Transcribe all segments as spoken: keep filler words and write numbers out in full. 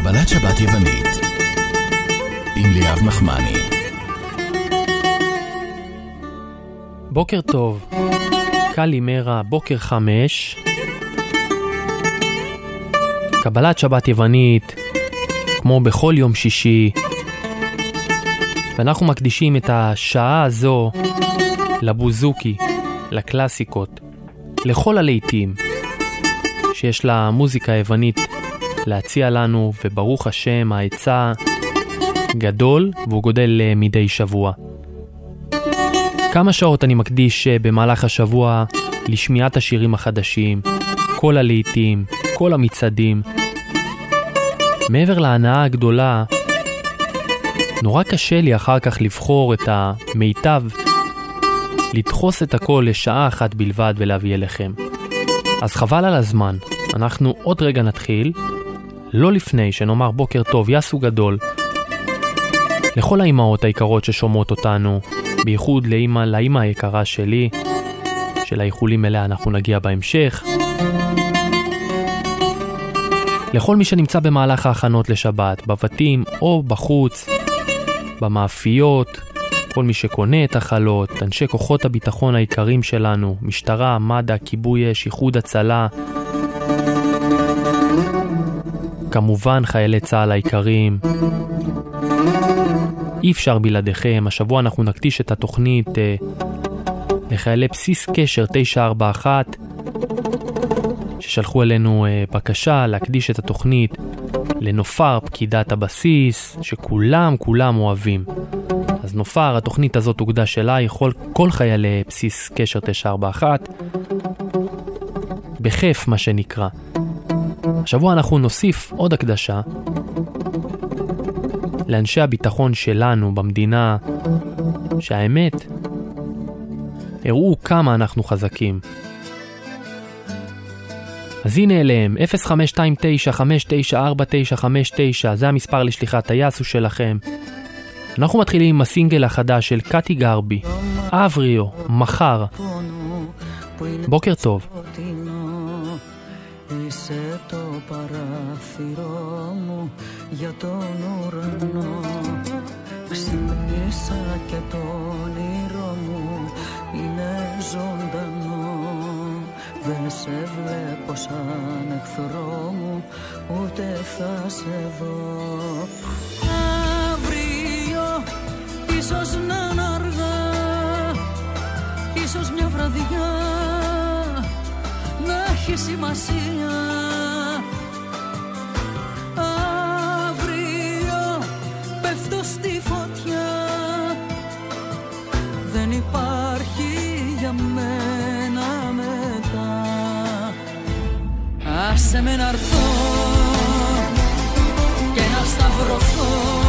קבלת שבת יוונית עם ליאב נחמני. בוקר טוב, קלימרה, בוקר חמש. קבלת שבת יוונית כמו בכל יום שישי, ואנחנו מקדישים את השעה הזו לבוזוקי, לקלאסיקות, לכל הלהיטים שיש לה מוזיקה יוונית להציע לנו, וברוך השם ההיצע גדול והוא גודל מדי שבוע. כמה שעות אני מקדיש במהלך השבוע לשמיעת השירים החדשים, כל הלהיטים, כל המצעדים. מעבר להנאה הגדולה, נורא קשה לי אחר כך לבחור את המיטב, לדחוס את הכל לשעה אחת בלבד ולהביא אליכם. אז חבל על הזמן, אנחנו עוד רגע נתחיל, לא לפני שנאמר בוקר טוב, יסו גדול, לכל האימהות היקרות ששומעות אותנו, בייחוד לאמא, לאמא היקרה שלי, של האיחולים אליה אנחנו נגיע בהמשך. לכל מי שנמצא במהלך ההכנות לשבת, בבתים או בחוץ, במאפיות, כל מי שקונה את החלות, אנשי כוחות הביטחון העיקרים שלנו, משטרה, מד"א, כיבוי אש, איחוד הצלה, כמובן חיילי צה"ל העיקרים. אי אפשר בלעדיכם. השבוע אנחנו נקדיש את התוכנית אה, לחיילי בסיס קשר תשע ארבע אחת ששלחו אלינו אה, בקשה להקדיש את התוכנית לנופר, פקידת הבסיס, שכולם כולם אוהבים. אז נופר, התוכנית הזאת הוקדש אליי, כל, כל חיילי בסיס קשר תשע ארבע אחת, בכיף מה שנקרא. השבוע אנחנו נוסיף עוד הקדשה לאנשי הביטחון שלנו במדינה, שהאמת הראו כמה אנחנו חזקים. אז הנה אליהם, אפס חמש שתיים תשע חמש תשע ארבע תשע חמש תשע, זה המספר לשליחת היסו שלכם. אנחנו מתחילים עם הסינגל החדש של קאטי גרבי, אבריו, מחר. בוקר טוב. Είσαι το παράθυρό μου για τον ουρανό. Ξυπνήσα και το όνειρό μου είναι ζωντανό. Δεν σε βλέπω σαν εχθρό μου, ούτε θα σε δω. Αύριο ίσως να είναι αργά, ίσως μια βραδιά να έχει σημασία. Αύριο πέφτω στη φωτιά, δεν υπάρχει για μένα μετά. Άσε με να έρθω και να σταυρωθώ,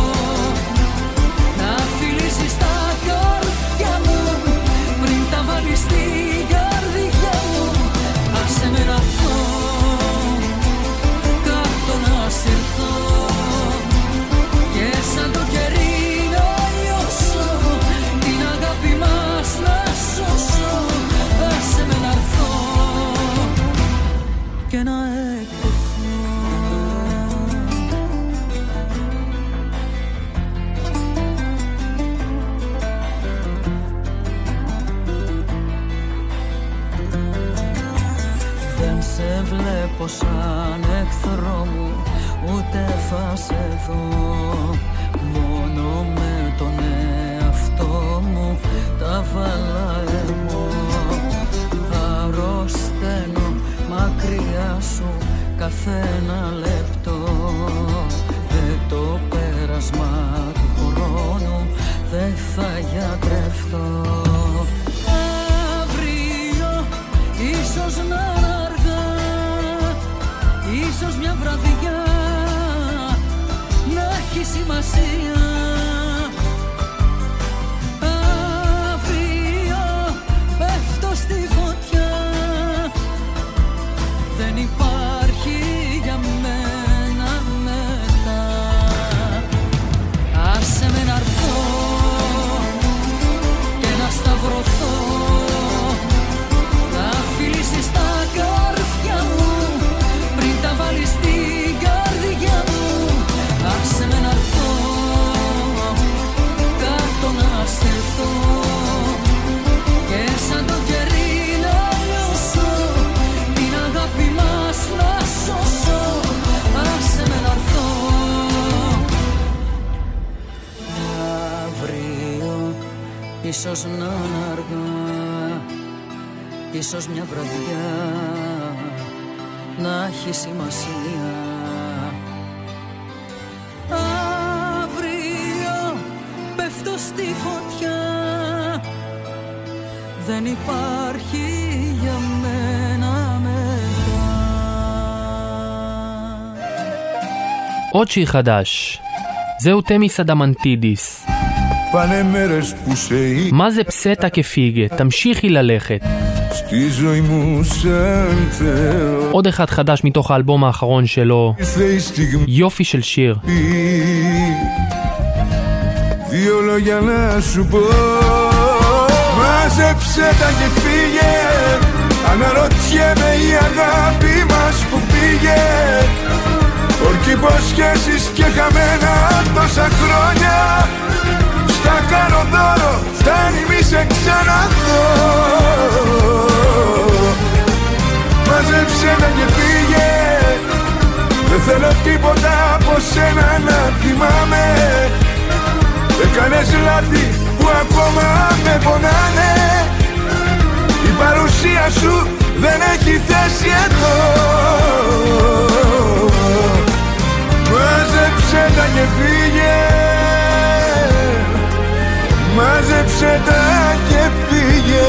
να φιλήσεις τα καρδιά μου πριν τα βάλεις στη καρδιά μου. Άσε με να έρθω, κάτω να συρθώ και σαν το κερί να λιώσω, την αγάπη μας να σώσω. Άσε με να έρθω και να εκτεθώ. Δεν σε βλέπω σαν εχθρό μου, ούτε θα σε δω. Μόνο με τον εαυτό μου τα βαλαέμω. Αρρωσταίνω μακριά σου καθένα λεπτό. Με το πέρασμα του χρόνου δεν θα γιατρευτώ. Αύριο ίσως να ίσως μια βραδιά να έχει σημασία. Αύριο πέφτω στη φωτιά, δεν υπάρχει για μένα μετά. Άσε με να έρθω ίσως να είναι αργά, ίσως μια βραδιά να έχει σημασία. Αύριο πέφτω στη φωτιά, δεν υπάρχει για μένα μετά. Ότσι חדש, זהו תמיס אדמנטידיס. מה זה פסטה כפיגה? תמשיכי ללכת. עוד אחד חדש מתוך האלבום האחרון שלו, יופי של שיר. Μάζεψε τα και φύγε, αναρωτιέμαι η αγάπη μας που πήγε. Ορκή υποσχέσεις και χαμένα τόσα χρόνια. Στα κάνω δώρο, φτάνει μη σε ξαναδώ. Μάζεψε τα και φύγε, δεν θέλω τίποτα από σένα να θυμάμαι. Έκανες λάθη που ακόμα με πονάνε. Η παρουσία σου δεν έχει θέση εδώ. Μάζεψε τα και φύγε, μάζεψε τα και φύγε.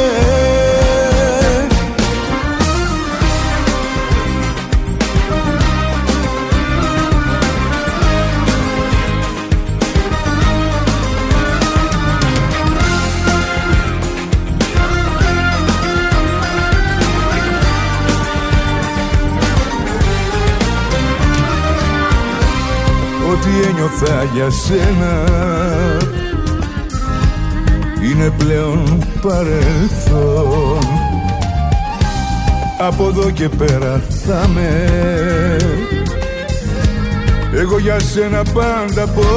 Ό,τι ένιωθα για σένα είναι πλέον παρελθόν. Από εδώ και πέρα θα με, εγώ για σένα πάντα πω.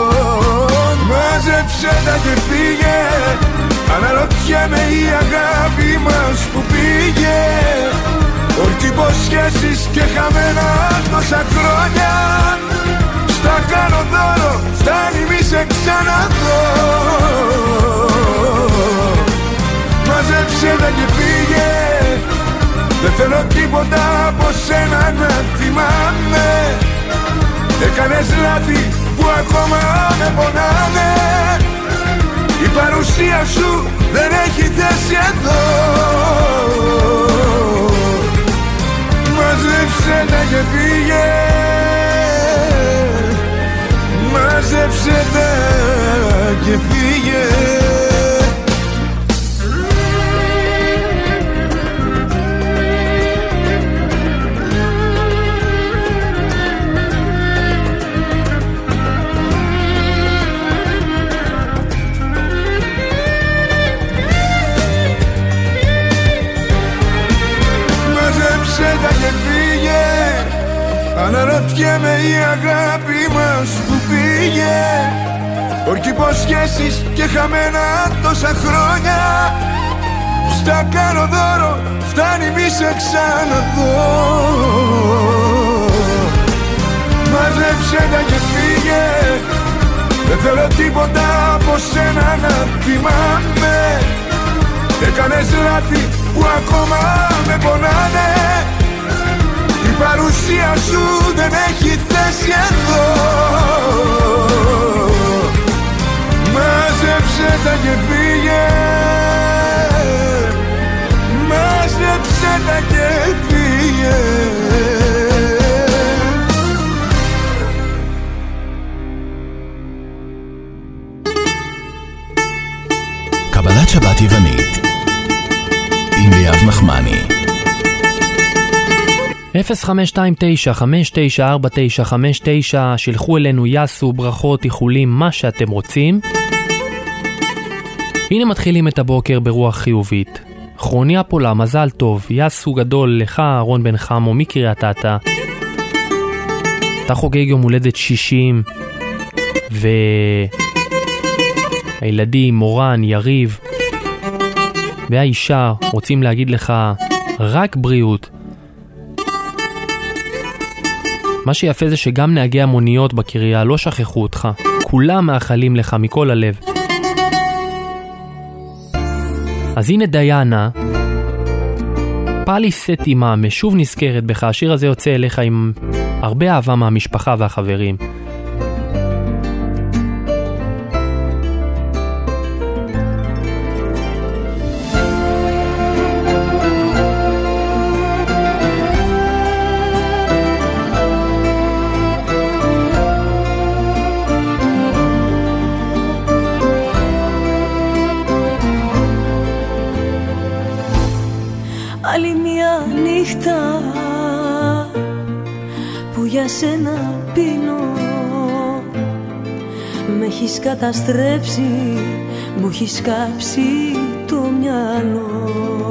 Μάζεψε τα και φύγε, αναρωτιέμαι η αγάπη μας που πήγε. Ορκή υποσχέσεις και χαμένα τόσα χρόνια. Τα κάνω δώρο, φτάνει μη σε ξαναδώ. Μάζεψε τα και φύγε, δεν θέλω τίποτα από σένα να θυμάμαι. Έκανες λάθη που ακόμα με πονάνε. Η παρουσία σου δεν έχει θέση εδώ. Μάζεψε τα και φύγε, μάζεψε τα και φύγε. Μάζεψε τα και φύγε, αναρωτιέμαι η αγάπη μας που πήγε. Ορκή υποσχέσεις και χαμένα τόσα χρόνια. Στα κάνω δώρο, φτάνει μη σε ξαναδώ. Μάζεψε τα και φύγε, δεν θέλω τίποτα από σένα να θυμάμαι. Έκανες λάθη που ακόμα με πονάνε. Η παρουσία σου δεν έχει θέση εδώ. Μάζεψε τα και φύγε, μάζεψε τα και φύγε. קבלת שבת יוונית עם ליאב נחמני. אפס חמש שתיים תשע חמש תשע ארבע תשע חמש תשע, שילחו אלינו יסו, ברכות, איחולים, מה שאתם רוצים. הנה מתחילים את הבוקר ברוח חיובית. כרוניה פולה, מזל טוב, יסו גדול לך, אהרון בן חמו מקריית אתא. אתה חוגג יום הולדת שישים, והילדים מורן, יריב והאישה רוצים להגיד לך רק בריאות. מה שיפה זה שגם נהגי המוניות בקריה לא שכחו אותך, כולם מאחלים לך מכל הלב. אז הנה דיינה, פאלי סט אימאם, שוב נזכרת בך, השיר הזה יוצא אליך עם הרבה אהבה מהמשפחה והחברים. Άλλη μια νύχτα που για σένα πίνω, με έχεις καταστρέψει, μου έχεις κάψει το μυαλό.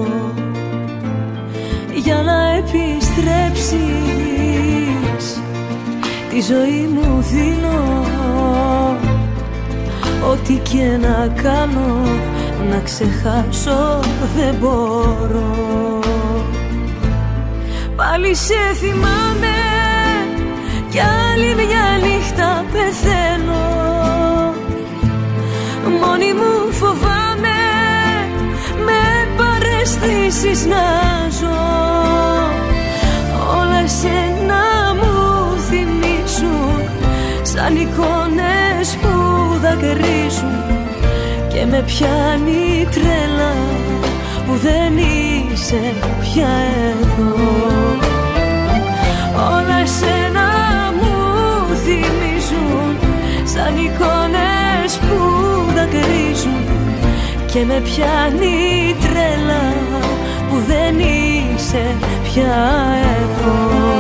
Για να επιστρέψεις τη ζωή μου δίνω, ό,τι και να κάνω να ξεχάσω δεν μπορώ. Πάλι σε θυμάμαι κι άλλη μια νύχτα πεθαίνω. Μόνη μου φοβάμαι με παραισθήσεις να ζω. Όλα εσένα μου θυμίζουν σαν εικόνες που δακρύζουν και με πιάνει τρέλα που δεν είσαι πια εδώ. Όλα εσένα μου θυμίζουν σαν εικόνες που δακρύζουν και με πιάνει τρέλα που δεν είσαι πια εδώ.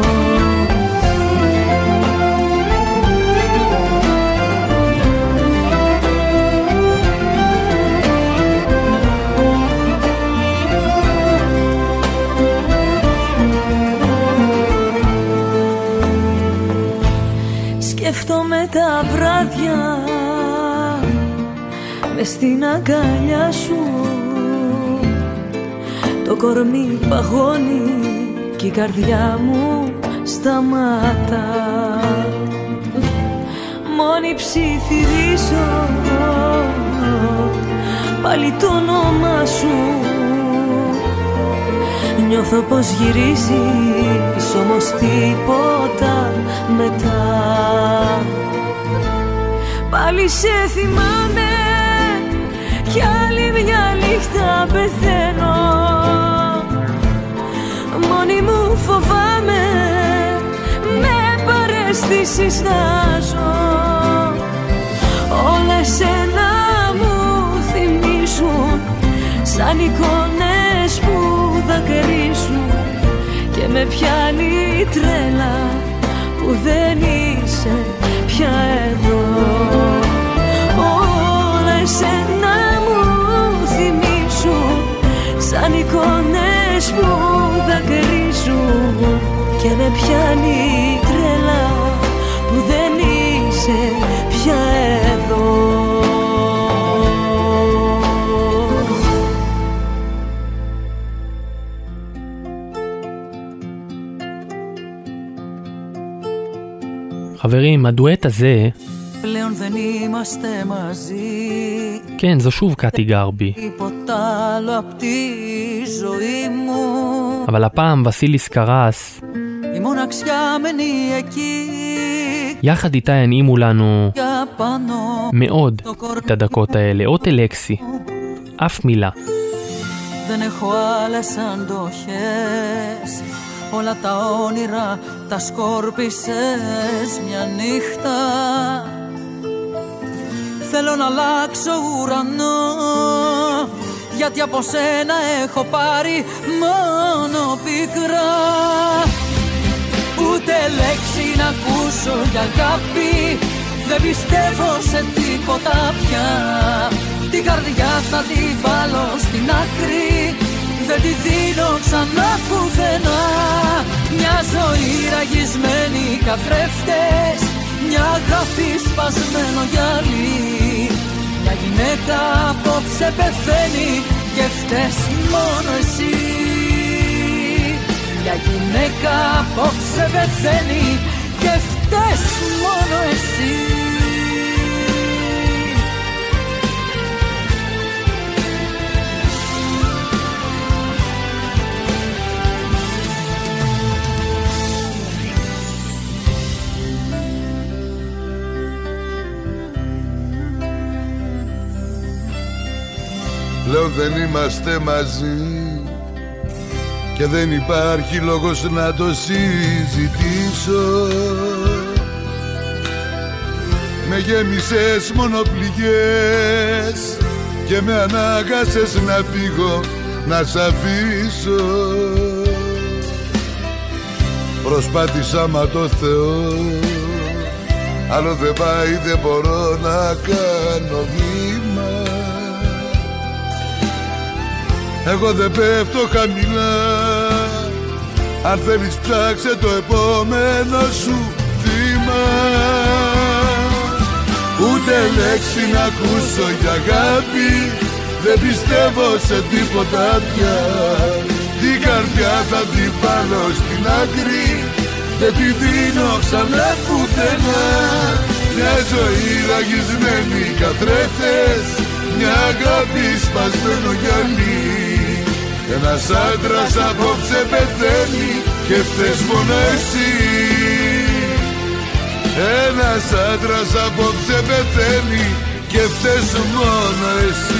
Σκέφτομαι τα βράδια μες στην αγκαλιά σου, το κορμί παγώνει κι η καρδιά μου σταμάτα. Μόνη ψιθυρίζω πάλι το όνομα σου. Νιώθω πως γυρίζεις, όμως τίποτα μετά. Πάλι σε θυμάμαι κι άλλη μια νύχτα πεθαίνω. Μόνη μου φοβάμαι με παραισθήσεις να ζω. Όλα εσένα μου θυμίζουν σαν εικόνες που δακρύζουν και με πιάνει τρέλα που δεν είσαι πια εδώ. Όλα εσένα μου θυμίζουν σαν εικόνες που δακρύζουν και με πιάνει τρέλα που δεν είσαι πια εδώ. חברים, הדואט הזה, πλέον δεν είμαστε μαζί. כן, זו שוב קטי גרבי. τίποτα άλλο απ' τη ζωή μου. אבל הפעם וסיליס קרס, η μοναξιά μένει εκεί. יחד איתה ינעימו לנו για πάνω מאוד את הדקות האלה. אות אלקסי, אף מילה. δεν έχω άλλες αντοχές. Όλα τα όνειρα τα σκόρπισες μια νύχτα. Θέλω να αλλάξω ουρανό, γιατί από σένα έχω πάρει μόνο πικρά. Ούτε λέξη να ακούσω για αγάπη, δεν πιστεύω σε τίποτα πια. Την καρδιά θα τη βάλω στην άκρη, δεν τη δίνω ξανά πουθενά. Μια ζωή ραγισμένη καθρέφτες, μια αγάπη σπασμένο γυαλί. Μια γυναίκα απόψε πεθαίνει και φταίς μόνο εσύ. Μια γυναίκα απόψε πεθαίνει και φταίς μόνο εσύ. πλέον δεν είμαστε μαζί και δεν υπάρχει λόγος να το συζητήσω. Με γέμισες μονοπληγές και με ανάγκασες να φύγω, να σ' αφήσω. Προσπάθησα μα το Θεό, άλλο δεν πάει, δεν μπορώ να κάνω βήμα. Εγώ δεν πέφτω χαμηλά, αν θέλεις ψάξε το επόμενο σου βήμα. Ούτε λέξη να ακούσω για αγάπη, δεν πιστεύω σε τίποτα πια. Την καρδιά θα την βάλω στην άκρη, δεν τη δίνω ξανά πουθενά. Μια ζωή ραγισμένη καθρέφτες, μια αγάπη σπασμένο γυαλί. Ένας άντρας απόψε πεθαίνει και φταίς μόνο εσύ. Ένας άντρας απόψε πεθαίνει και φταίς μόνο εσύ.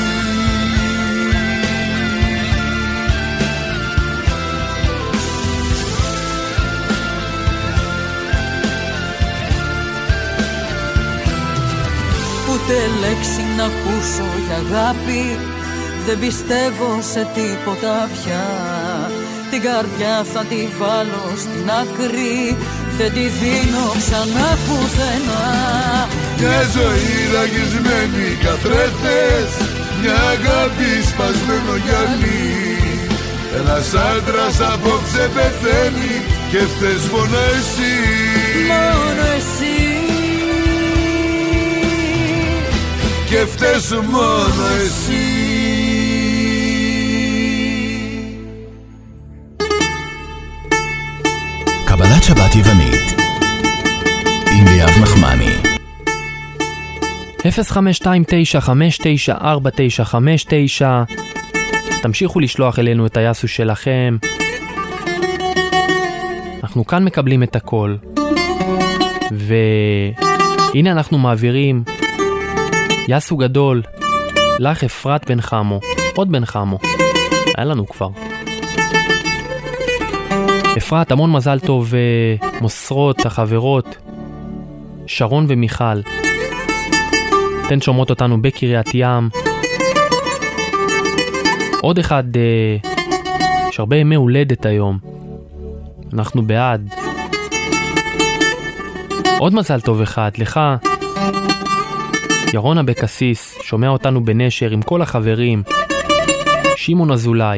Ούτε λέξη να ακούσω για αγάπη, δεν πιστεύω σε τίποτα πια. Την καρδιά θα τη βάλω στην άκρη, δεν τη δίνω ξανά πουθενά. Μια ζωή ραγισμένη καθρέφτες, μια αγάπη σπασμένο γυαλί. Ένας άντρας απόψε πεθαίνει και φταίς μόνο εσύ. Μόνο εσύ. Και φταίς μόνο εσύ. קבלת שבת יוונית עם ליאב נחמני. אפס חמש שתיים תשע חמש תשע ארבע תשע חמש תשע. תמשיכו לשלוח אלינו את היסו שלכם, אנחנו כאן מקבלים את הכל. והנה אנחנו מעבירים יסו גדול לך אפרת בן חמו, עוד בן חמו, היה לנו כבר. אפרת, המון מזל טוב, מוסרות החברות שרון ומיכל, אתן שומעות אותנו בקריית ים. עוד אחד, יש הרבה ימי הולדת היום, אנחנו בעד. עוד מזל טוב אחד לך ירונה בקסיס, שומע אותנו בנשר עם כל החברים, שמעון אזולאי,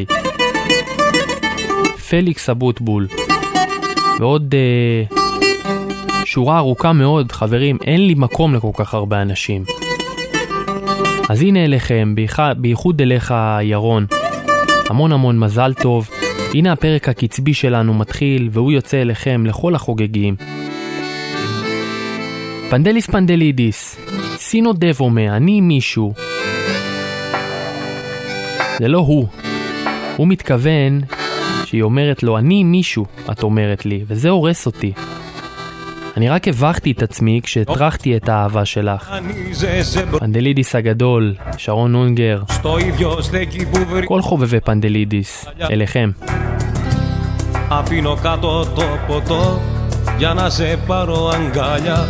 פליקס אבוטבול, ועוד אה, שורה ארוכה מאוד. חברים, אין לי מקום לכל כך הרבה אנשים, אז הנה אליכם, בייחוד אליך ירון, המון המון מזל טוב. הנה הפרק הקצבי שלנו מתחיל, והוא יוצא אליכם, לכל החוגגים. פנדליס פנדלידיס, סינו דבומה, אני מישהו. זה לא הוא, הוא מתכוון שהיא אומרת לו אני מישהו, את אומרת לי, וזה הורס אותי. אני רק הבחתי את עצמי כשהטרחתי את האהבה שלך. פנדלידיס הגדול, שרון אונגר, כל חובבי פנדלידיס, אליכם. Αφήνω κάτω το ποτό για να σε πάρω αγκάλια.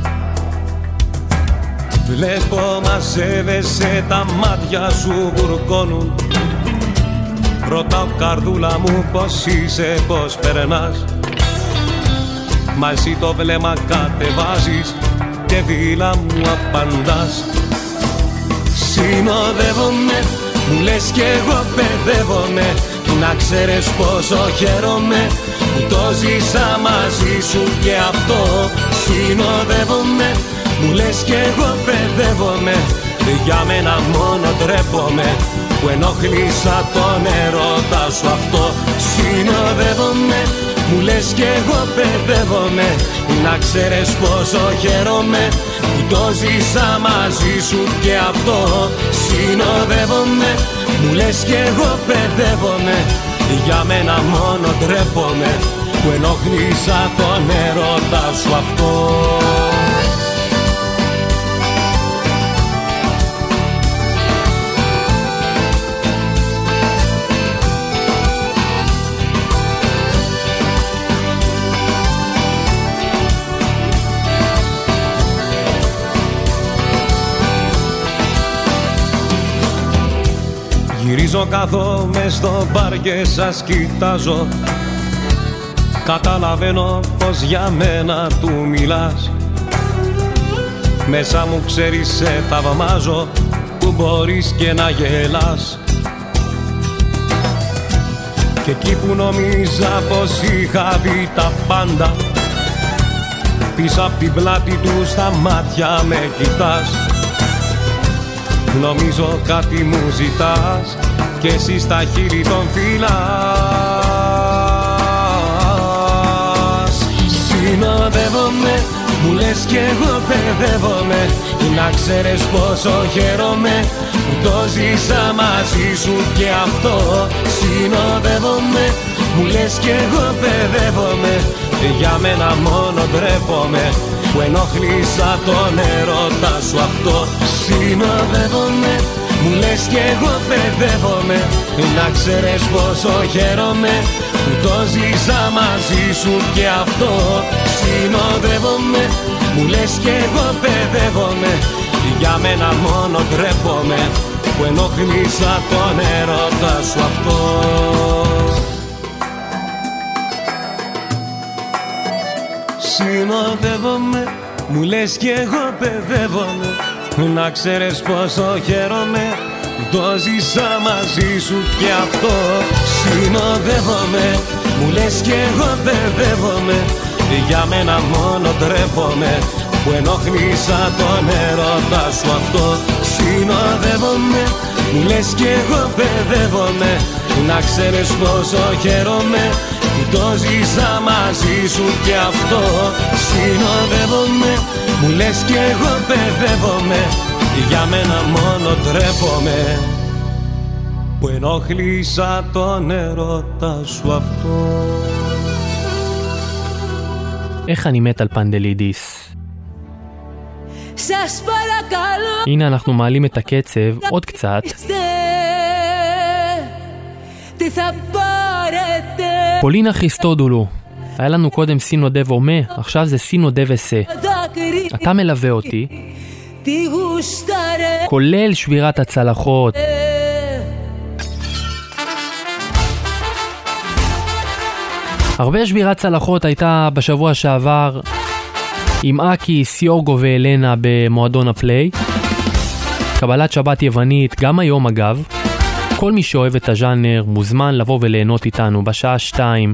Βλέπω μαζεύεσαι, τα μάτια σου βουρκώνουν. Ρωτάω καρδούλα μου πως είσαι, πως περνάς. Μα εσύ το βλέμμα κατεβάζεις και βίλα μου απαντάς. Συνοδεύομαι, μου λες κι εγώ παιδεύομαι. Να ξέρεις πόσο χαίρομαι που το ζήσα μαζί σου και αυτό. Συνοδεύομαι, μου λες κι εγώ παιδεύομαι. Για μένα μόνο ντρέπομαι που ενοχλήσα τον ερώτα σου αυτό. Συνοδεύομαι, μου λες κι εγώ παιδεύομαι. Να ξέρεις πόσο χαίρομαι που το ζήσα μαζί σου και αυτό. Συνοδεύομαι, μου λες κι εγώ παιδεύομαι. Για μένα μόνο ντρέπομαι που ενοχλήσα τον ερώτα σου αυτό. Νομίζω κάθομαι στο μπαρ και σας κοιτάζω. Καταλαβαίνω πως για μένα του μιλάς. Μέσα μου ξέρεις σε θαυμάζω που μπορείς και να γελάς. Και εκεί που νομίζα πως είχα δει τα πάντα, πίσω απ' την πλάτη του στα μάτια με κοιτάς. Νομίζω κάτι μου ζητάς και εσύ στα χείλη τον φυλάς. Συνοδεύομαι, μου λες κι εγώ παιδεύομαι. Να ξέρεις πόσο χαίρομαι που το ζήσα μαζί σου και αυτό. Συνοδεύομαι, μου λες κι εγώ παιδεύομαι. Για μένα μόνο ντρέπομαι που ενοχλήσα τον έρωτα σου αυτό. Συνοδεύομαι, μου λες κι εγώ παιδεύομαι. Να ξέρεις πόσο χαίρομαι που το ζήσα μαζί σου και αυτό. Συνοδεύομαι, μου λες κι εγώ παιδεύομαι. Για μένα μόνο ντρέπομαι που ενοχλήσα τον έρωτα σου αυτό. Συνοδεύομαι, μου λες κι εγώ παιδεύομαι. Να ξέρεις πόσο χαίρομαι που το ζήσα μαζί σου και αυτό. Συνοδεύομαι, μου λες κι εγώ παιδεύομαι. Για μένα μόνο ντρέπομαι που ενοχλήσα τον έρωτα σου αυτό. Συνοδεύομαι, μου λες κι εγώ παιδεύομαι. Να ξέρεις πόσο χαίρομαι που το ζήσα μαζί σου και αυτό. Συνοδεύομαι, μου λες κι εγώ παιδεύομαι. Για μένα μόνο ντρέπομαι που ενοχλήσα τον έρωτα σου αυτό. איך אני מת על פנדלידיס. σας παρακαλώ. הנה אנחנו מעלים את הקצב עוד קצת. τι θα πάρετε. פולינה חיסטודולו. היה לנו קודם סין נודה ומה, עכשיו זה סין נודה וסה. אתה מלווה אותי, כולל שבירת הצלחות. הרבה שבירת צלחות הייתה בשבוע שעבר עם אקי, סיורגו ואלנה במועדון הפליי. קבלת שבת יוונית גם היום אגב. כל מי שאוהב את הז'אנר מוזמן לבוא וליהנות איתנו בשעה שתיים.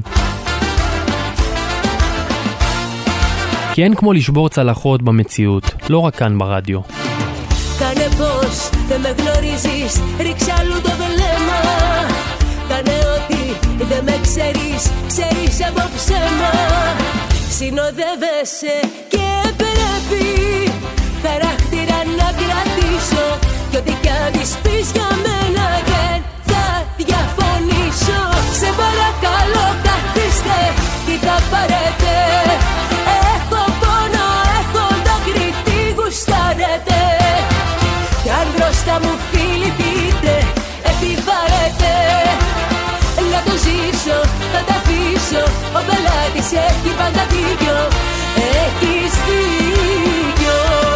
כי אין כמו לשבור צלחות במציאות, לא רק כאן ברדיו. Κάνε πως δεν με γνωρίζεις, ρίξε αλλού το βλέμμα. Κάνε ότι δεν με ξέρεις, ξέρεις από ψέμα. Συνοδεύεσαι και πρέπει χαρακτήρα να κρατήσω. Κι ό,τι κι αν της πεις για μένα δεν θα διαφωνήσω. Σε παρακαλώ καθίστε, τι θα πάρετε. Έχω πόνο, έχω δάκρυ, τι γουστάρετε. Κι αν μπροστά μου φίλοι πείτε, επιβάλλετε. Να το ζήσω, θα τα αφήσω. Ο πελάτης έχει πάντα δίκιο. Έχεις δίκιο.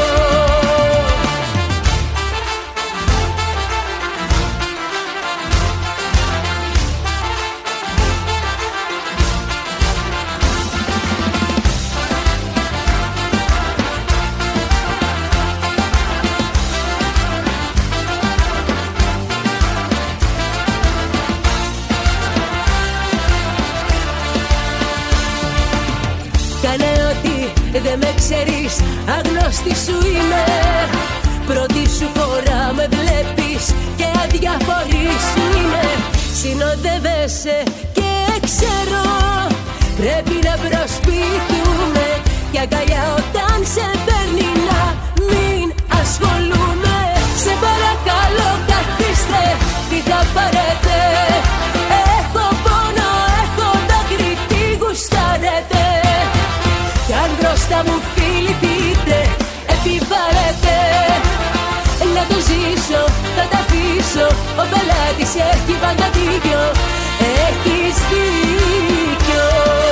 Δεν με ξέρεις, αγνώστη σου είμαι. Πρώτη σου φορά με βλέπεις και αδιαφορή σου είμαι. Συνοδεύεσαι και ξέρω, πρέπει να προσποιηθούμε. Και αγκαλιά όταν σε παίρνει να μην ασχολούμαι. Σε παρακαλώ καθίστε, τι θα πάρετε. Έχω πόνο, έχω δάκρυ, τι γουστάρετε. Κι αν μπροστά μου φίλοι πείτε, επιβάλλετε. Να το ζήσω, θα τα αφήσω. Ο πελάτης έχει πάντα δίκιο. Έχεις δίκιο.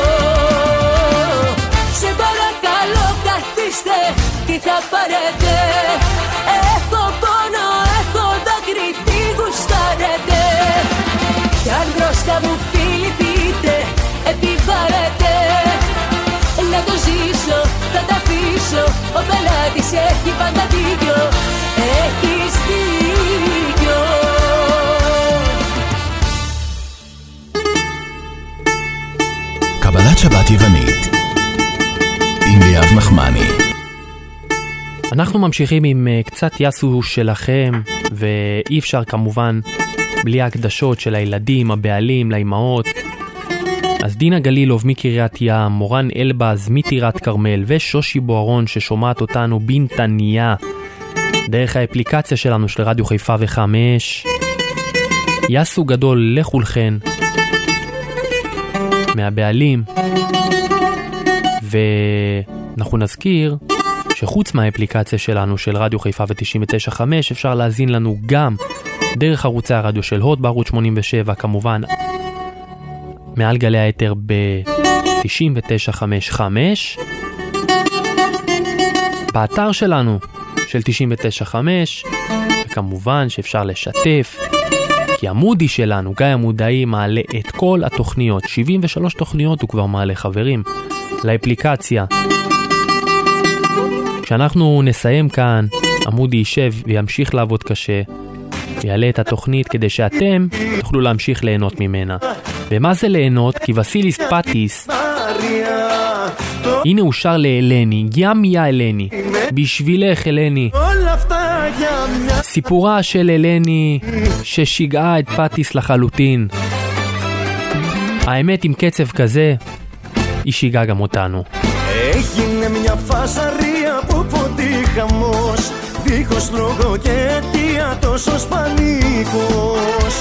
Σε παρακαλώ καθίστε, τι θα πάρετε. Έχω πόνο, έχω δάκρυ, τι γουστάρετε. μου φιληθείτε, επιβαρέτε. Να το ζήσω, θα τα αφήσω, ο πελάτης έχει πάντα δίκιο, έχεις δίκιο. קבלת שבת יוונית עם ליאב נחמני. אנחנו ממשיכים עם קצת יסו שלכם, ואי אפשר כמובן בלי ההקדשות של הילדים, הבעלים, לאימהות. אז דינה גלילוב מקריית ים, מורן אלבז מטירת קרמל ושושי בוארון ששומעת אותנו בנתניה דרך האפליקציה שלנו של רדיו חיפה וחמש. יסו גדול לכולכן מהבעלים, ואנחנו נזכיר שחוץ מהאפליקציה שלנו של רדיו חיפה ו-תשעים ותשע חמש אפשר להזין לנו גם דרך ערוצי הרדיו של הוט בערוץ שמונים ושבע, כמובן מעל גלי היתר ב-תשעים ותשע חמש חמש, באתר שלנו של תשעים ותשע חמש, וכמובן שאפשר לשתף, כי המודי שלנו, גיא המודעי, מעלה את כל התוכניות, שבעים ושלוש תוכניות הוא כבר מעלה, חברים, לאפליקציה. כשאנחנו נסיים כאן, המודי יישב וימשיך לעבוד קשה, ויעלה את התוכנית כדי שאתם תוכלו להמשיך ליהנות ממנה. ומה זה ליהנות? כי וסיליס פטיס, הנה הוא שר לאלני, גם יא אלני, בשבילך אלני, סיפורה של אלני ששיגעה את פטיס לחלוטין. האמת, עם קצב כזה היא שיגעה גם אותנו. Έγινε μια φασαρία που ποτί χαμός, δίχως λόγο και αιτία τόσος πανίκος.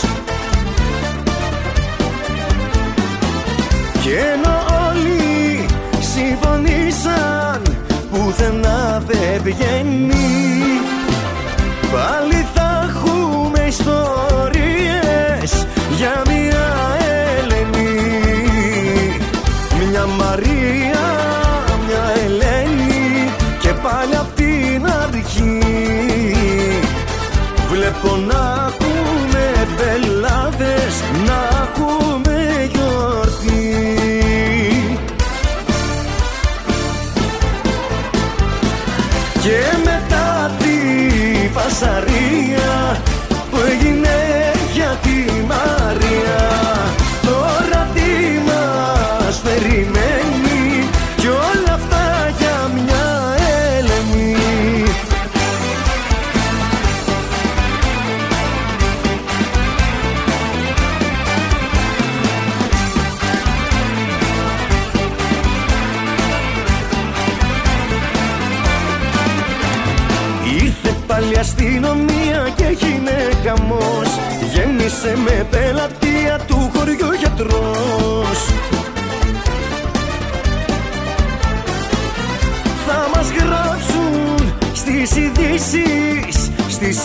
Και ενώ όλοι συμφωνήσαν πουθενά δεν βγαίνει, πάλι θα έχουμε ιστορίες για μια Ελένη. Μια Μαρία, μια Ελένη και πάλι απ' την αρχή. Βλέπω να έχουμε πελάδες, να έχουμε γιορτή. Και μετά τη φασαρία που έγινε για τη Μαρία, τώρα τι μας περιμένει κι όλα αυτά για μια Ελένη. Ήρθε πάλι αστυνομία και έγινε χαμός, γέμισε με πελατεία του χωριού γιατρός. Θα μας γράψουν στις ειδήσεις, στις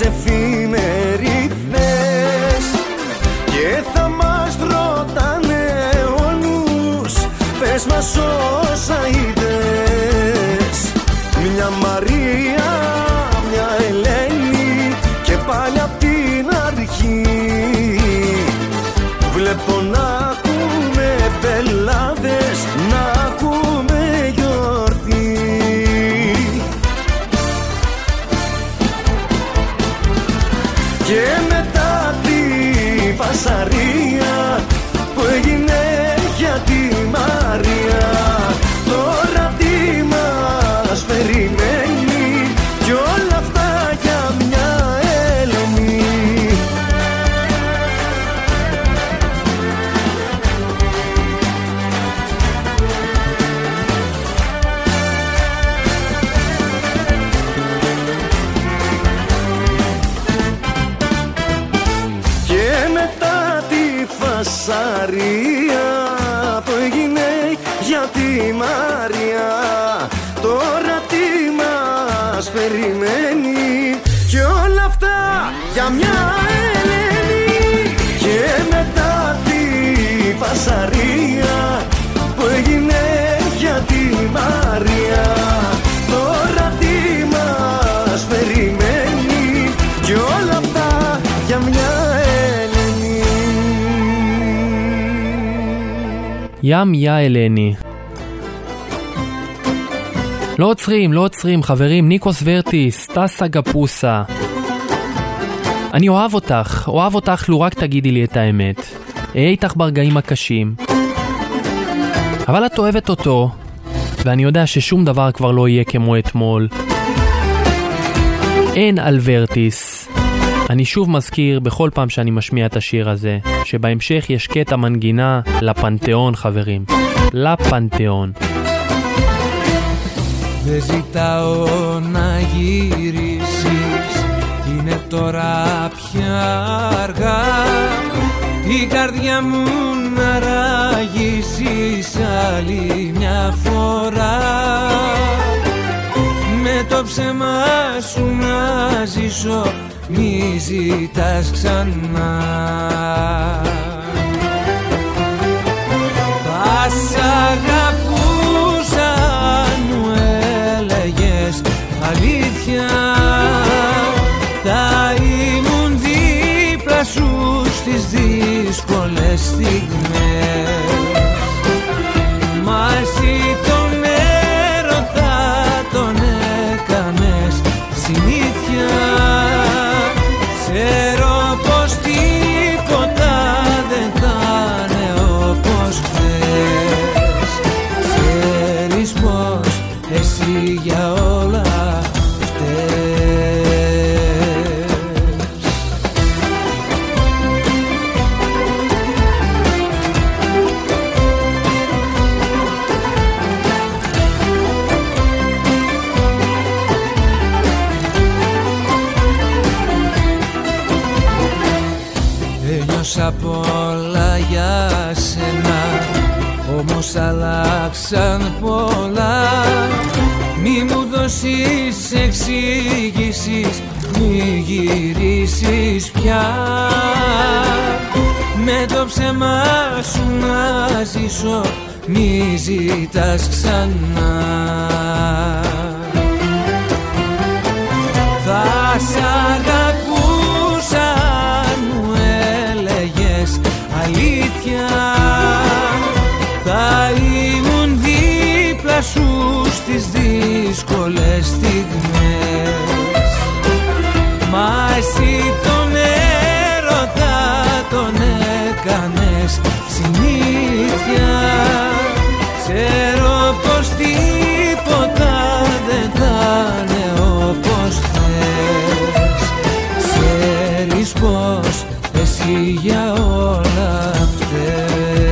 εφημερίδες και θα μας ρωτάνε όλους, πες μας όσα είδες. Μια Μαρία, μια Ελένη και πάλι απ' την αρχή. Βλέπω να έχουμε πελάδες, να έχουμε γιορτή. Και μετά τη φασαρία που έγινε για τη Μαρία, τώρα τι μας περιμένει κι όλα αυτά για μια Ελένη. Και μετά τη φασαρία που έγινε για τη Μαρία, τώρα τι μας περιμένει κι όλα αυτά για μια Ελένη. Και μετά τη φασαρία που έγινε για τη Μαρία, τώρα τι μας περιμένει κι όλα αυτά για μια Ελένη. ים יא אלני. לא עוצרים, לא עוצרים, חברים, ניקוס ורטיס, טסה גפוסה. אני אוהב אותך, אוהב אותך, לו רק תגידי לי את האמת. אהיה איתך ברגעים הקשים. אבל את אוהבת אותו, ואני יודע ששום דבר כבר לא יהיה כמו אתמול. אין על ורטיס. אני שוב מזכיר בכל פעם שאני משמיע את השיר הזה, שבהמשך יש קטע מנגינה לפנתיאון, חברים. לפנתיאון. Δεν ζητάω να γυρίσεις, είναι τώρα πια αργά. Η καρδιά μου να ραγίσεις άλλη μια φορά. Με το ψέμα σου να ζήσω, μη ζητάς ξανά. Θα σ' αγαπούσα αν μου έλεγες αλήθεια. Θα ήμουν δίπλα σου στις δύσκολες στιγμές. Μαζί τον έρωτα τον έκανες συνήθεια. Ξέρω πως τίποτα δεν θα είναι όπως χθες. Ξέρεις πως εσύ για όλα απ' όλα για σένα, όμως αλλάξαν πολλά. Μη μου δώσεις εξήγησεις, μη γυρίσεις πια. Με το ψέμα σου να ζήσω, μη ζητάς ξανά. Θα σ' αγαπούσα αλήθεια. Θα ήμουν δίπλα σου στις δύσκολες στιγμές. Μα εσύ τον έρωτα τον έκανες συνήθεια. Ξέρω πως τίποτα δεν θα είναι όπως θες. Ξέρεις πως εσύ για όλα φταίς.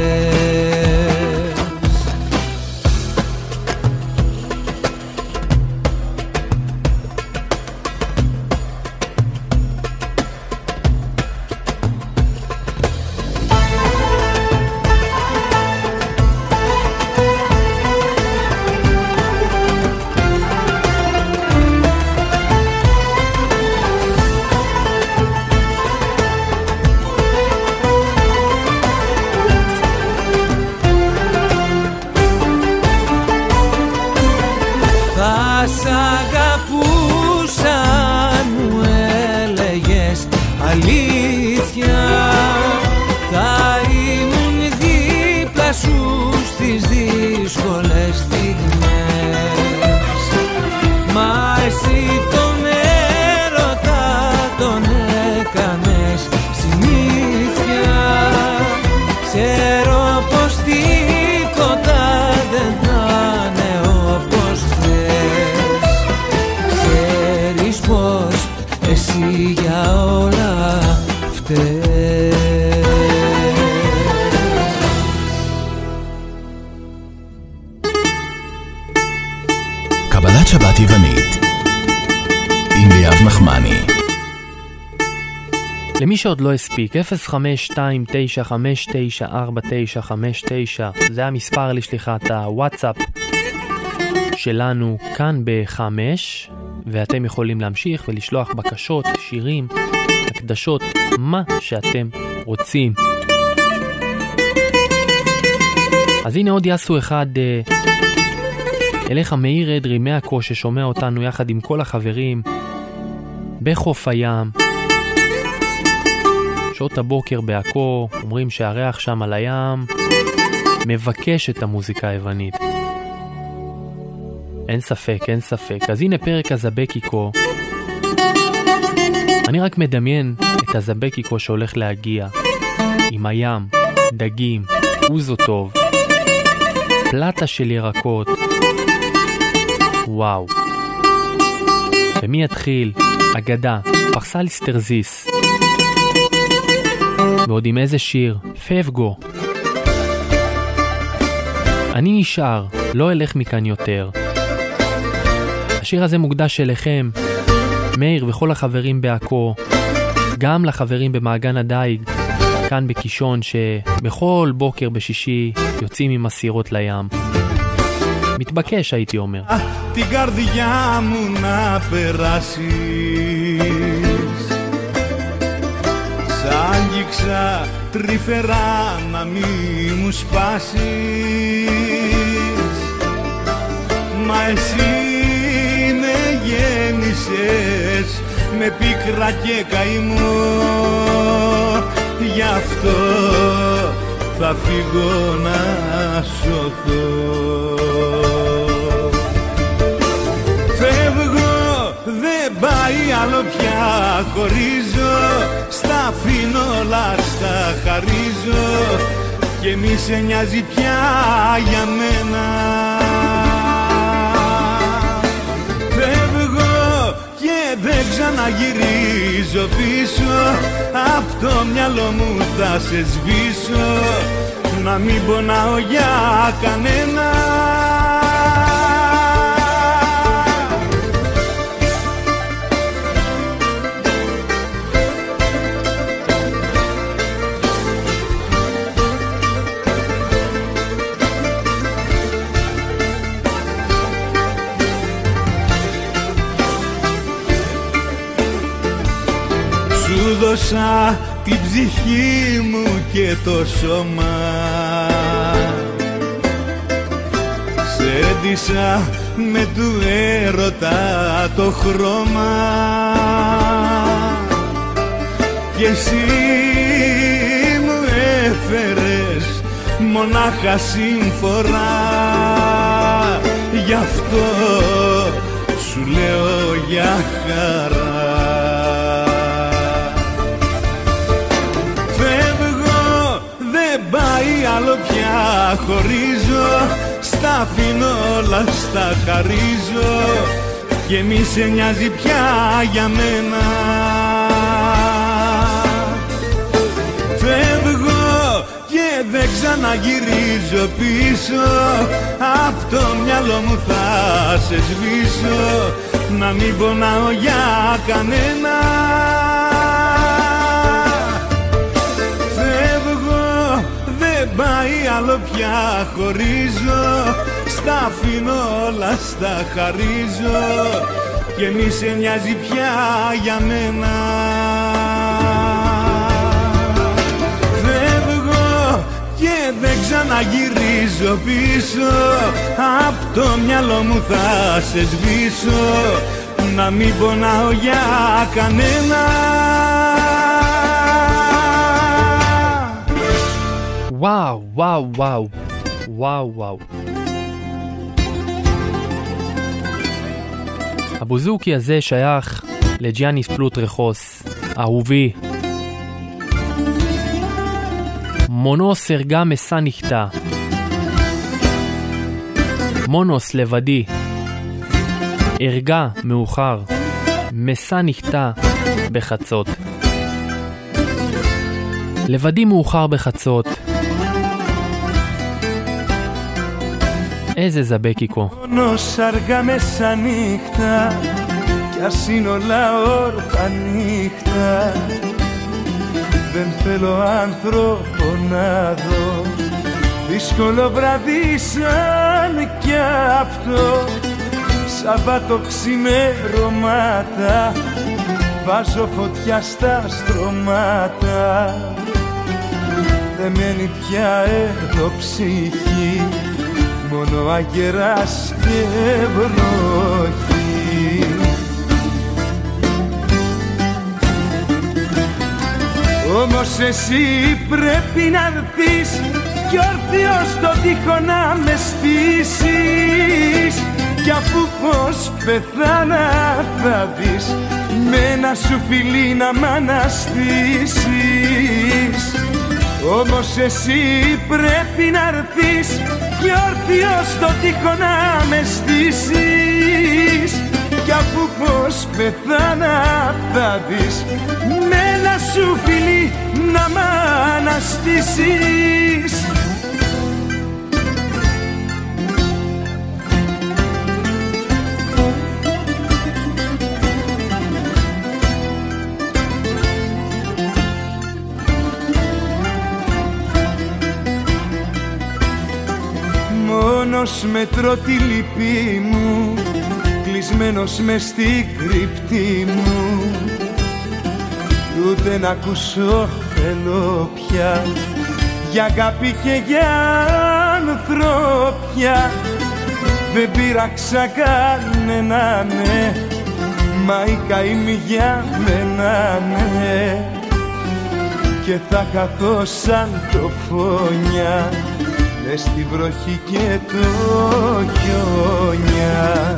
קבלת שבת יוונית עם ליאב נחמני. למי שעוד לא הספיק, אפס חמש שתיים תשע חמש תשע ארבע תשע חמש תשע, זה המספר לשליחת הוואטסאפ שלנו כאן בחמש, ואתם יכולים להמשיך ולשלוח בקשות, שירים, הקדשות, מה שאתם רוצים. אז הנה עוד יעשו אחד אליך מאיר אדרי מהקו ששומע אותנו יחד עם כל החברים בחוף הים, שעות הבוקר בעכו, אומרים שהריח שם על הים מבקש את המוזיקה היוונית. אין ספק, אין ספק. אז הנה פרק הזבקיקו. אני רק מדמיין את הזבקיקו שהולך להגיע עם הים, דגים, אוזו טוב, פלטה של ירקות. וואו. ומי יתחיל? אגדה, פרסל סטרזיס. ועוד עם איזה שיר? פבגו. אני נשאר, לא אלך מכאן יותר. השיר הזה מוקדש אליכם, מאיר וכל החברים בעכו, גם לחברים במעגן הדייג, כאן בקישון, שבכל בוקר בשישי יוצאים עם הסירות לים. מתבקש הייתי אומר. την καρδιά μου να περάσεις, σ' άγγιξα τρυφερά να μη μου σπάσεις, μα εσύ με γέννησες με πίκρα και καημό, γι' αυτό θα φύγω να σωθώ. Φεύγω, δεν πάει άλλο πια, χωρίζω, στα αφήνω όλα, στα χαρίζω και μη σε νοιάζει πια για μένα. Φεύγω και δεν ξαναγυρίζω πίσω, απ' το μυαλό μου θα σε σβήσω, να μην πονάω για κανένα. Σου δώσα την ψυχή μου και το σώμα, σε έντυσα με του έρωτα το χρώμα και εσύ μου έφερες μονάχα σύμφορα, γι' αυτό σου λέω για χαρά. Πάει άλλο πια, χωρίζω, στα αφήνω όλα, στα χαρίζω και μη σε νοιάζει πια για μένα. Φεύγω και δεν ξαναγυρίζω πίσω, απ' το μυαλό μου θα σε σβήσω, να μην πονάω για κανένα. Πάει άλλο πια, χωρίζω, στα αφήνω όλα, στα χαρίζω και μη σε νοιάζει πια για μένα. Φεύγω και δεν ξαναγυρίζω πίσω, απ' το μυαλό μου θα σε σβήσω, να μην πονάω για κανένα. וואו, וואו, וואו, וואו, וואו. הבוזוקי הזה שייך לג'יאניס פלוטרחוס, אהובי. מונוס הרגה מסע נכתה. מונוס לבדי. הרגה מאוחר. מסע נכתה בחצות. לבדי מאוחר בחצות. איזה זבקיקו. Μόνος αργά μεσανύχτα κι ας είναι όλα όρθα νύχτα, δεν θέλω άνθρωπο να δω, δύσκολο βράδυ σαν κι αυτό, Σαββάτο ξημερώματα, βάζω φωτιά στα στρώματα, δεν μένει πια εδώ ψυχή, μόνο αγεράς και βροχή. Όμως εσύ πρέπει να έρθεις κι όρθιος στο τοίχο να με στήσεις. Κι αφού πως πεθάνα θα δεις με ένα σου φιλί να μ' αναστήσεις. Όμως εσύ πρέπει να έρθεις κι όρθιος στο τοίχο να με στήσεις. Κι αφού πως πεθάνα θα δεις με ένα σου φιλί να μ' αναστήσεις. Μόνος μετρώ τη λύπη μου, κλεισμένος μες στη κρύπτη μου. Ούτε να ακούσω θέλω πια για αγάπη και για ανθρωπιά. Δεν πείραξα κανένα, ναι, μα η καημή για μένα, ναι. Και θα χαθώ σαν το φωνιά μες στη βροχή και το χιόνια.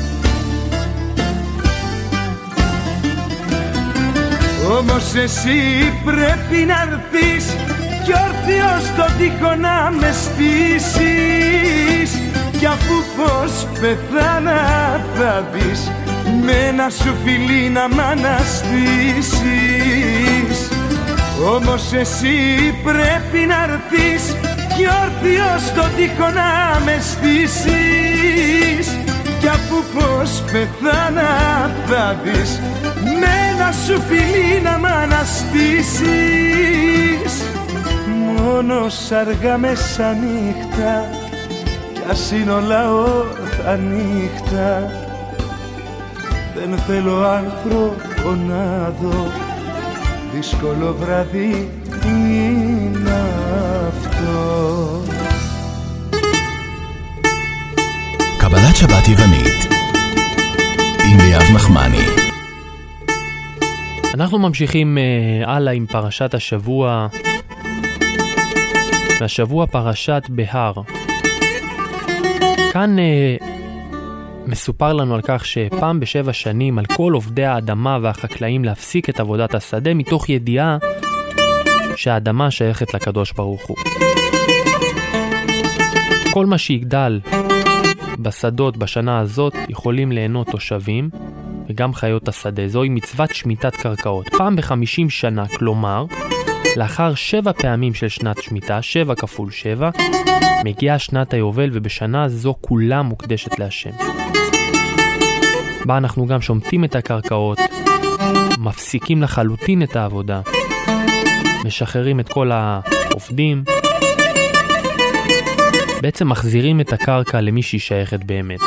Όμως εσύ πρέπει να έρθεις κι όρθιος στο τοίχο να με στήσεις. Κι αφού πως πεθάνα θα δεις με ένα σου φιλί να μ' αναστήσεις. Όμως εσύ πρέπει να έρθεις κι όρθιος στο τοίχο να με στήσεις. Κι αφού πως πεθάνα θα δεις με ένα σου φιλί να μ' αναστήσεις. Μόνος αργά μέσα νύχτα κι ας είναι όλα όρθα νύχτα. Δεν θέλω άνθρωπο να δω, δύσκολο βράδυ είναι αυτό. קבלת שבת יוונית עם ליאב נחמני. אנחנו ממשיכים uh, הלאה עם פרשת השבוע, והשבוע פרשת בהר. כאן uh, מסופר לנו על כך שפעם בשבע שנים על כל עובדי האדמה והחקלאים להפסיק את עבודת השדה מתוך ידיעה שהאדמה שייכת לקדוש ברוך הוא. כל מה שיגדל בשדות בשנה הזאת יכולים ליהנות תושבים וגם חיות השדה. זוהי מצוות שמיטת קרקעות. פעם בחמישים שנה, כלומר, לאחר שבע פעמים של שנת שמיטה, שבע כפול שבע, מגיעה שנת היובל ובשנה זו כולה מוקדשת להשם. בה אנחנו גם שומטים את הקרקעות, מפסיקים לחלוטין את העבודה, משחררים את כל העובדים, בעצם מחזירים את הקרקע למי שהיא שייכת באמת.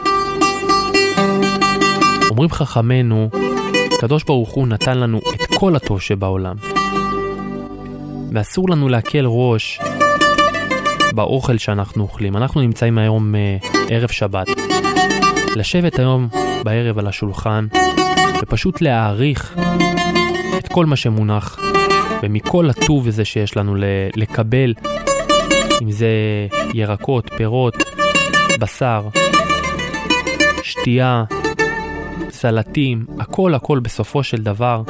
אומרים חכמנו, הקדוש ברוך הוא נתן לנו את כל הטוב שבעולם, ואסור לנו להקל ראש באוכל שאנחנו אוכלים. אנחנו נמצאים היום ערב שבת, לשבת היום בערב על השולחן ופשוט להעריך את כל מה שמונח ומכל הטוב הזה שיש לנו לקבל, אם זה ירקות, פירות, בשר, שתייה, סלטים, הכל הכל בסופו של דבר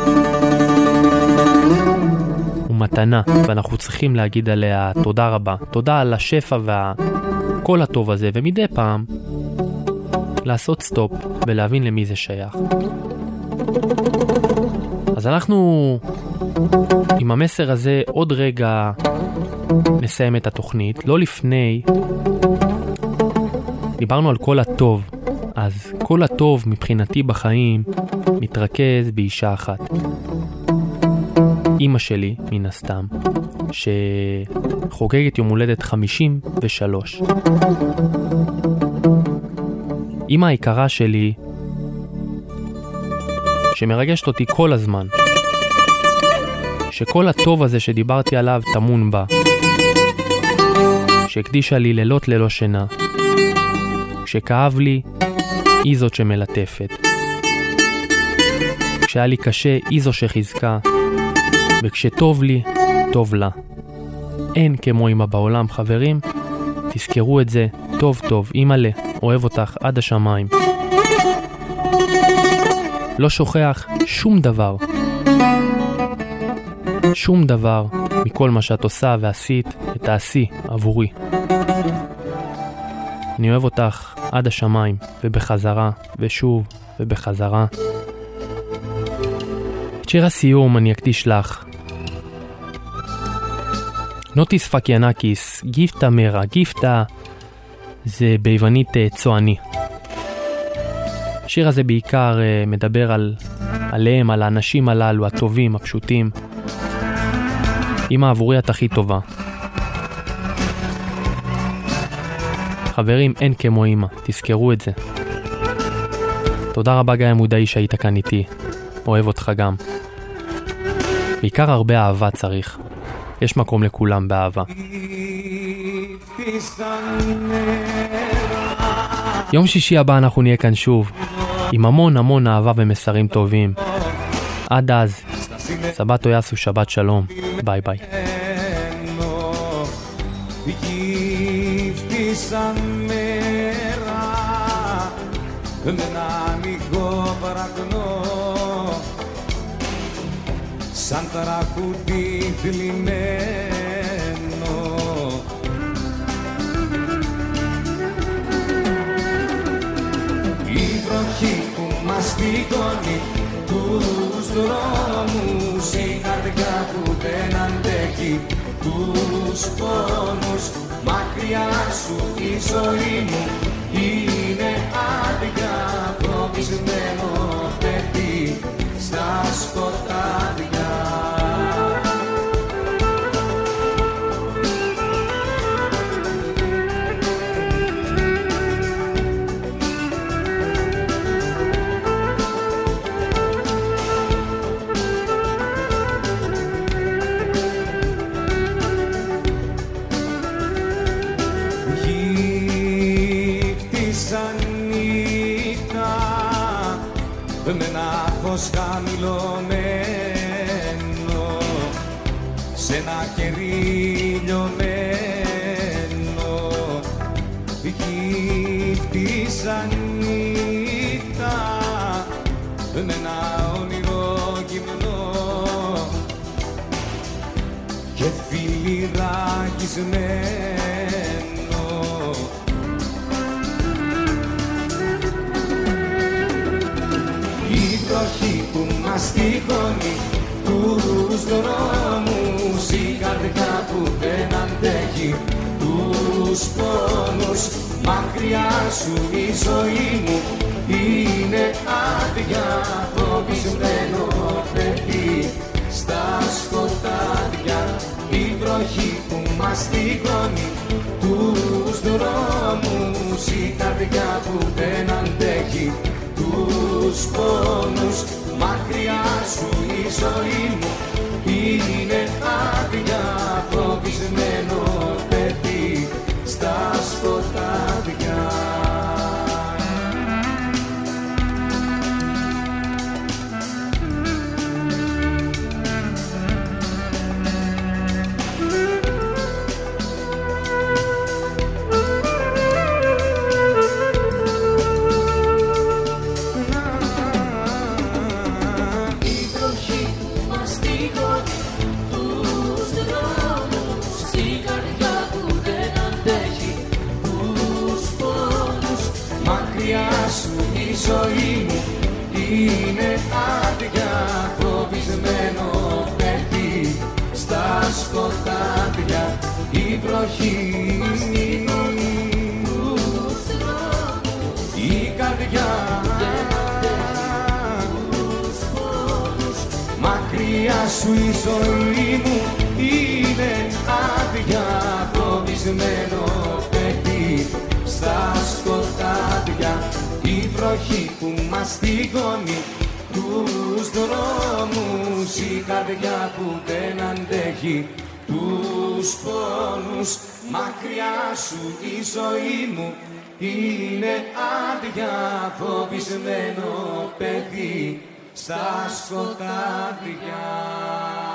הוא מתנה, ואנחנו צריכים להגיד עליה תודה רבה, תודה על השפע והכל הטוב הזה, ומדי פעם לעשות סטופ ולהבין למי זה שייך. אז אנחנו עם המסר הזה עוד רגע נסיים את התוכנית. לא לפני דיברנו על כל הטוב, אז כל הטוב מבחינתי בחיים מתרכז באישה אחת, אמא שלי מן הסתם, שחוגגת יום הולדת חמישים ושלוש. אמא היקרה שלי שמרגשת אותי כל הזמן, שכל הטוב הזה שדיברתי עליו תמון בה, שהקדישה לי לילות ללא שינה, כשכאב לי היא זאת שמלטפת, כשהיה לי קשה היא זו שחיזקה, וכשטוב לי טוב לה. אין כמו אמא בעולם, חברים. תזכרו את זה טוב טוב. אמא'לה, אוהב אותך עד השמיים. לא שוכח שום דבר. שום דבר מכל מה שאת עושה ועשית ותעשי עבורי. אני אוהב אותך עד השמיים ובחזרה ושוב ובחזרה. את שיר הסיום אני אקדיש לך. נוטיס פקיאנקיס, גיפטה מרה, גיפטה זה ביוונית צועני. השיר הזה בעיקר מדבר על, עליהם, על האנשים הללו, הטובים, הפשוטים. אמא עבורי את הכי טובה. חברים, אין כמו אמא, תזכרו את זה. תודה רבה גיא מודעי שהיית כאן איתי. אוהב אותך גם. בעיקר הרבה אהבה צריך. יש מקום לכולם באהבה. יום שישי הבא אנחנו נהיה כאן שוב, עם המון המון אהבה ומסרים טובים. עד אז, סבתו יעשו, שבת שלום. ביי ביי. Σαν τραγούδι θλιμμένο, η βροχή που μας τυχώνει τους δρόμους, η καρδιά που δεν αντέχει τους πόνους. Μακριά σου η ζωή μου είναι άδεια, φοβισμένο παιδί στα σκοτάδια. Γύφτησαν νύχτα με ένα φως χαμηλωμένο, σε ένα κερί λιωμένο. Γύφτησαν νύχτα με ένα όνειρο γυμνό και φίλι ραγισμένο. Η βροχή που μας τυχώνει τους δρόμους, η καρδιά που δεν αντέχει τους πόνους. Μακριά σου η ζωή μου είναι άδεια, φοβισμένο παιδί στα σκοτάδια. Η βροχή που μας τυχώνει τους δρόμους, η καρδιά που δεν αντέχει τους πόνους. Μακριά σου η ζωή μου είναι άδεια, φοβισμένο παιδί στα σκοτάδια. Η ζωή μου είναι άδεια, φοβισμένο παιδί στα σκοτάδια. Η βροχή, η καρδιά, μακριά σου η ζωή μου είναι άδεια, φοβισμένο παιδί στα σκοτάδια. Η βροχή που μας τυχώνει τους δρόμους, η καρδιά που δεν αντέχει τους πόνους. Μακριά σου η ζωή μου είναι άδεια, φοβισμένο παιδί στα σκοτάδια.